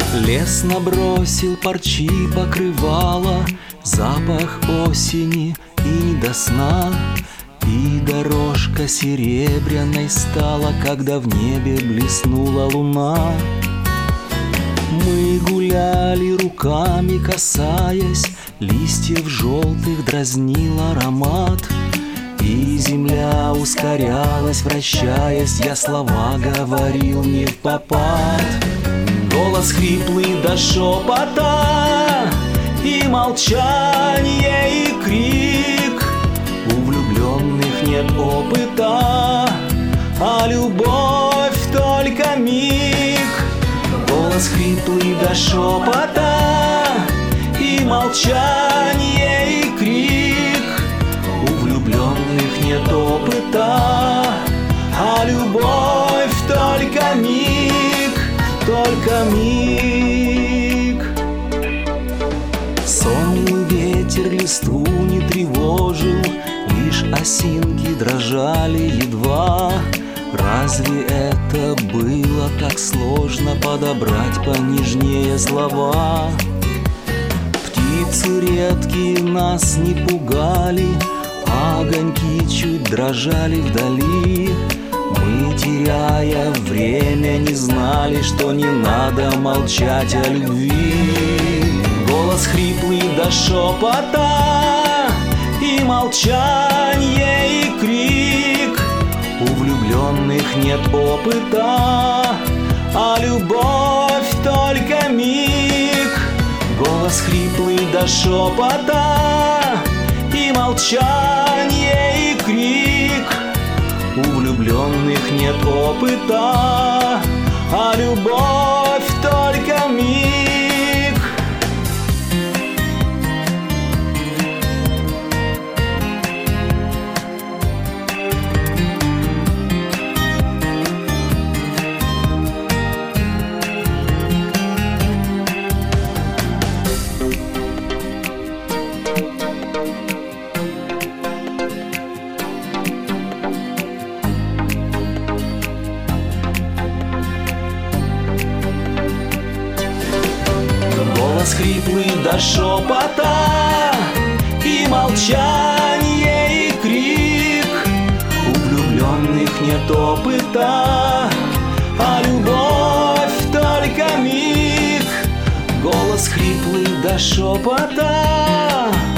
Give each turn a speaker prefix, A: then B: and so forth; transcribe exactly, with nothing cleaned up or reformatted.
A: Лес набросил парчи покрывала, запах осени и не до сна. И дорожка серебряной стала, когда в небе блеснула луна. Мы гуляли руками, касаясь, листьев желтых дразнил аромат. И земля ускорялась, вращаясь, я слова говорил не впопад. Голос хриплый до шепота, и молчание, и крик. У влюбленных нет опыта, а любовь только миг. Голос хриплый до шепота, и молчание, и крик. У влюбленных нет опыта, а любовь только миг, только миг. Сонный ветер листву не тревожил, лишь осинки дрожали едва. Разве это было так сложно подобрать понежнее слова? Птицы редкие нас не пугали, огоньки чуть дрожали вдали. Мы, теряя время, не знали, что не надо молчать о любви. Голос хриплый до шепота, и молчание, и крик. У влюбленных нет опыта, а любовь только миг. Голос хриплый до шепота, и молчание, и крик. У влюбленных нет опыта, а любовь только миг. Голос хриплый до шепота, и молчание, и крик. У влюбленных нет опыта, а любовь только миг. Голос хриплый до шепота,